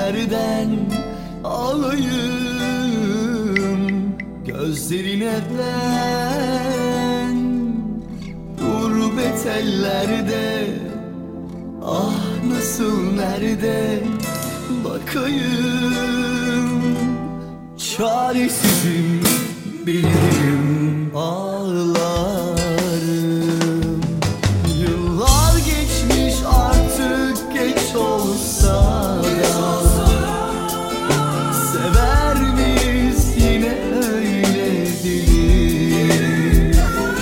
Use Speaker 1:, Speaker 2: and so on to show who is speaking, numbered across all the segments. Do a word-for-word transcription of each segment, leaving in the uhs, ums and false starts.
Speaker 1: tellerden alayım gözlerine ben. Gurbet ellerde ah nasıl nerede bakayım. Çaresizim bilirim ağlarım. Yıllar geçmiş artık geç olsa da sever miyiz yine öyle deli.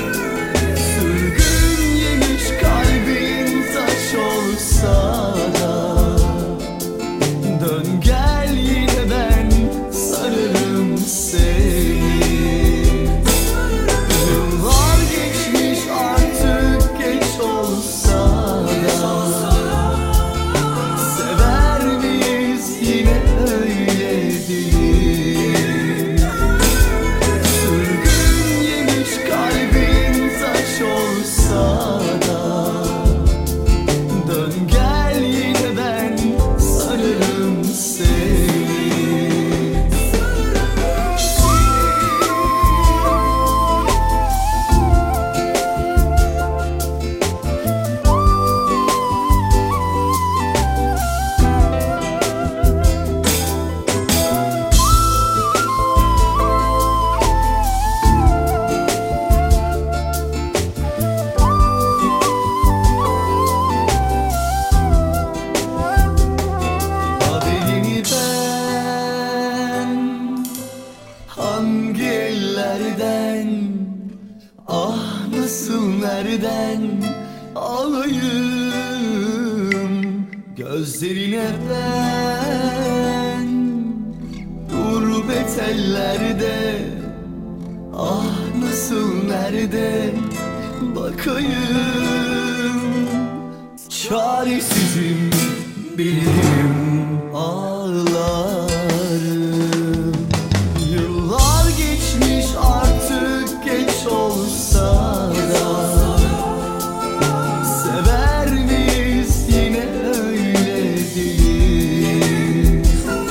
Speaker 1: Sürgün yemiş kalbin taş olsa da dön gel yine ben sararım seni. Yıllar geçmiş artık geç olsa da sever miyiz yine öyle değil. Sürgün yemiş kalbin taş olsa da dön gel yine ben sararım seni. Hangi ellerden ah nasıl nereden alayım gözlerine ben. Gurbet ellerde ah nasıl nerede bakayım. Çaresizim bilirim ağlarım. Yıllar geçmiş artık geç olsa da sever miyiz yine öyle değil.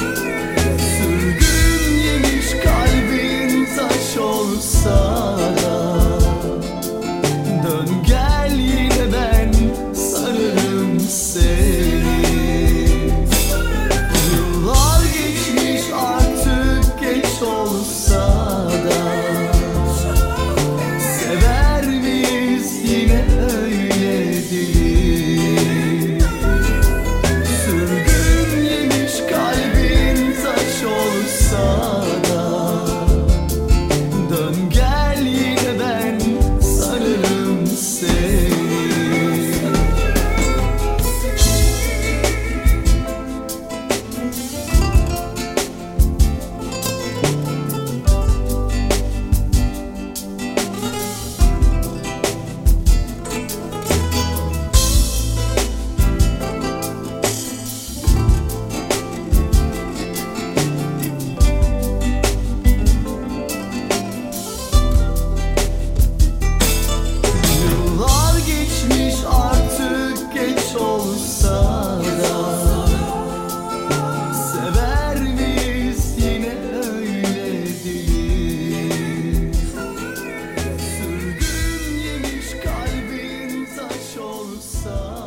Speaker 1: Sürgün yemiş kalbin taş olsa da dön gel yine ben sararım seni. Yıllar geçmiş artık geç olsa da sever miyiz yine öyle değil. Sürgün yemiş kalbin taş olsa da dön gel yine ben sararım seni. Yıllar geçmiş artık geç olsa da sever miyiz yine öyle değil. Sürgün yemiş kalbin taş olsa